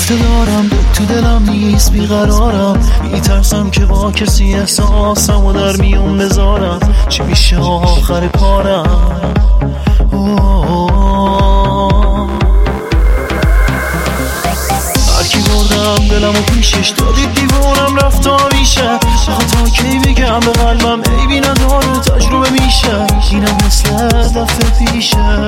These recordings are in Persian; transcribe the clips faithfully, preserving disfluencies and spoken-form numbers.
گفته دارم تو دلم نیست بیقرارم، میترسم که با کسی احساسم و در میون بذارم، چی میشه آخر کارم. هرکی بردم دلم و پیشش دادید دیوارم رفتا میشه، تا کی بگم به قلبم عیبی نداره تجربه میشه، اینم مثل دفعه پیشه.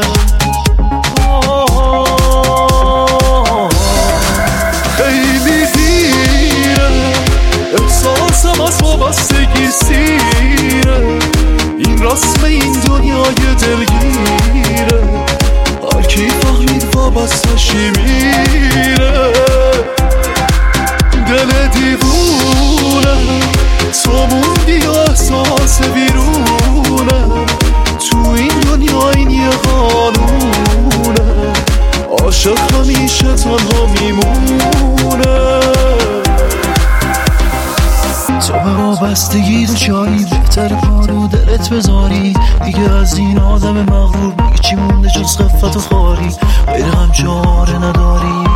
خیلی دیره احساسم از وابستگی سیره، این رسم این دنیای دلگیره، هر کی فهمید وابستشی میره. دل دیوونه تو موندی و احساس بیرونه، تو این دنیا این یه قانونه، عاشق همیشه تنها میمونه. تو به وابستگی دچاری، بهتر پارو دلت بذاری، دیگه از این آدم مغرور میگه چی مونده جز خفت و خاری، غیر هم چاره نداری.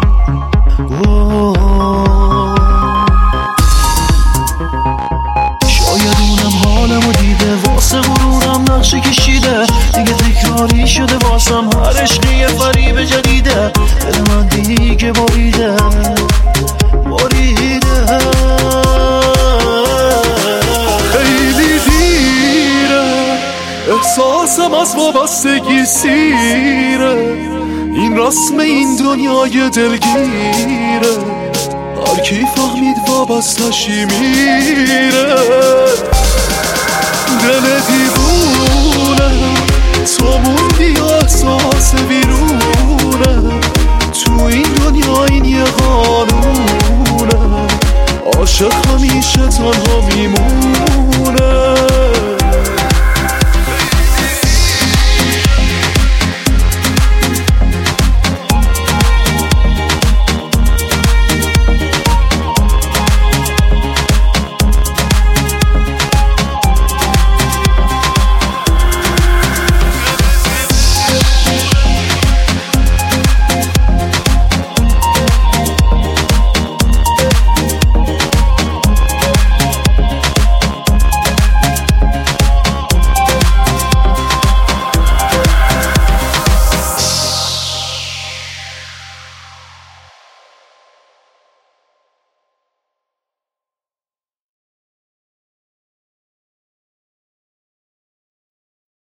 شاید اونم حالمو دیده، واسه غرورم نقشه کشیده، دیگه تکراری شده واسم هر عشقی یه فریب جدیده، دل من دیگه باریده باریده. خیلی دیره احساسم از وابستگی سیره، این رسم این دنیای دلگیره، هر کی فهمید وابستشی میره. دل دیوونه تو موندی و احساس بیرونه، تو این دنیا این یه قانونه، عاشق همیشه تنها میمونه.